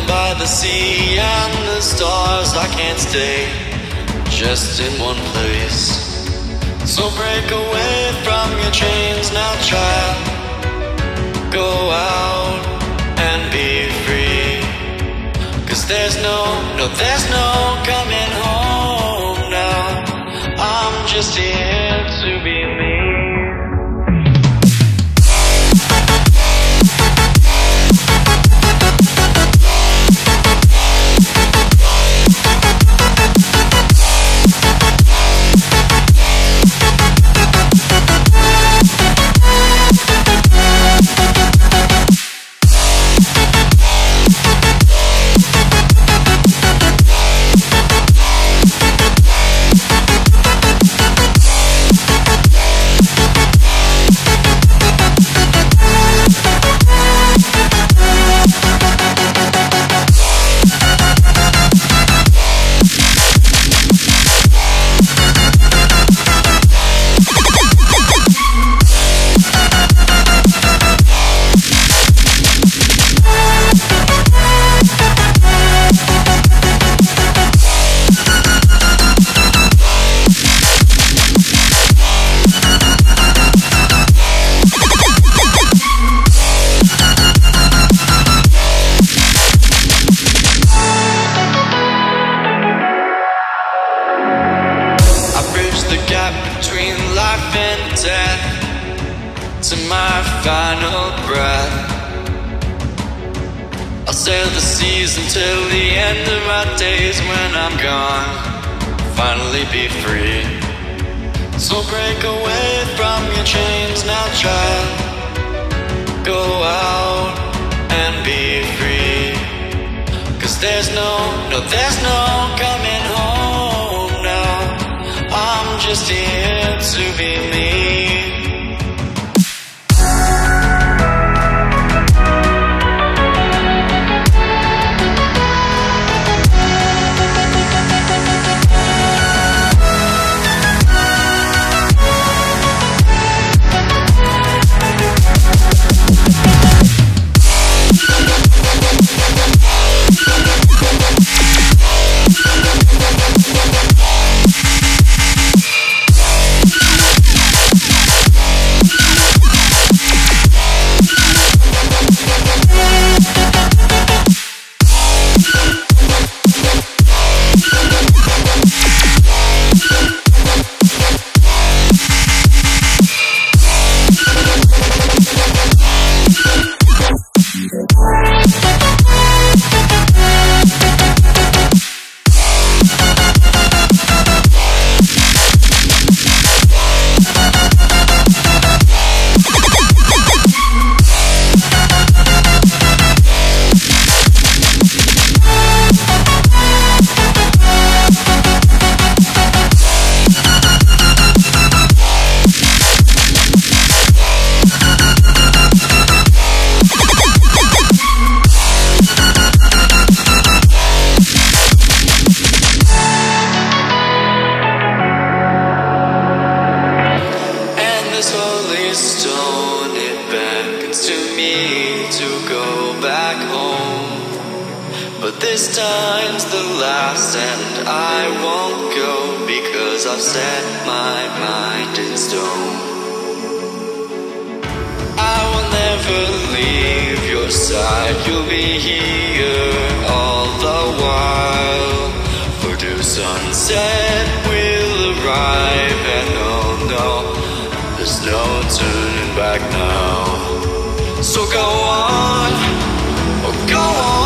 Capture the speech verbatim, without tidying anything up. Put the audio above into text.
by the sea and the stars. I can't stay just in one place. So break away from your chains now, child. Go out and be free. Cause there's no, no, there's no coming home now. I'm just here to be me. Between life and death, to my final breath. I'll sail the seas until the end of my days. When I'm gone, finally be free. So break away from your chains now, child. Go out and be free. Cause there's no, no, there's no coming home now. I'm just here to be me. Stone, it beckons to me to go back home. But this time's the last and I won't go, because I've set my mind in stone. I will never leave your side, you'll be here all the while. For due sunset will arrive, and oh no, there's no turning back now. So go on, oh go on.